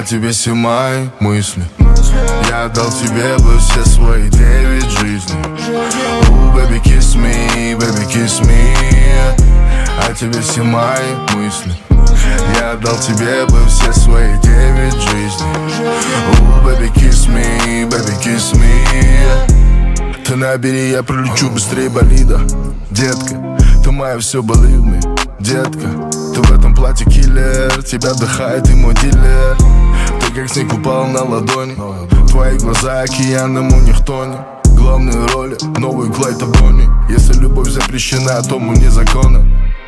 тебе все мои мысли. Я отдал тебе бы все свои 9 жизней. Baby kiss me, baby kiss me. А тебе все мои мысли. Я отдал тебе бы все свои 9 жизней. Baby kiss me, baby kiss me. Ты набери, я пролечу быстрее болида. Детка, ты моя все, believe me. Детка, ты в этом платье киллер. Тебя вдыхает и мой дилер. Ты как снег упал на ладони. Твои глаза океаном, у них тони. Главные роли, новый Клайд Бонни. Если любовь запрещена, то мы не законы.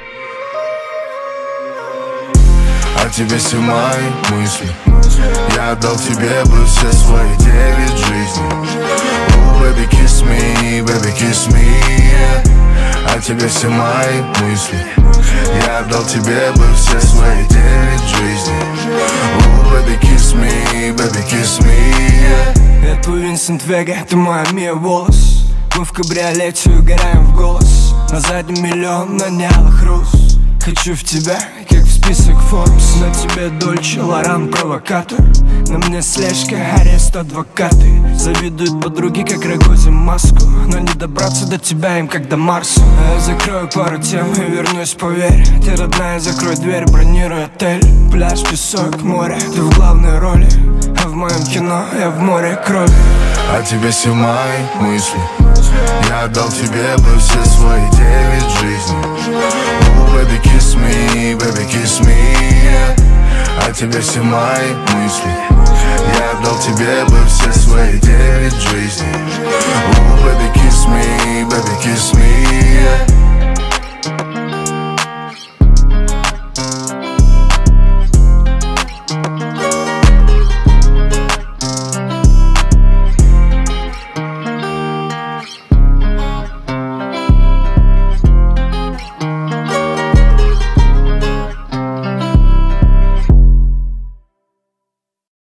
А тебе все мои мысли. Я отдал тебе бы все свои 9 жизней. Baby kiss me, baby kiss me. А тебе все мои мысли. Я отдал тебе бы все свои 9 жизней. Baby kiss me, baby kiss me. Я твой Винсент Вега, ты моя Мия Волос. Мы в кабриолете угораем в голос. На заднем миллион, на нялых роз. Хочу в тебя, как в список Forbes. На тебе Дольче, Лоран, провокатор. На мне слежка, арест, адвокаты. Завидуют подруги, как Рогозин маску. Но не добраться до тебя им, как до Марса. А я закрою пару тем и вернусь, поверь. Ты родная, закрой дверь, бронируй отель. Пляж, песок, море, ты в главной роли. А в моем кино я в море крови. А тебе все мои мысли. Я отдал тебе бы все свои 9 жизней. Baby kiss me, baby kiss me. А тебе все мои мысли. Я отдал тебе бы все свои 9 жизней.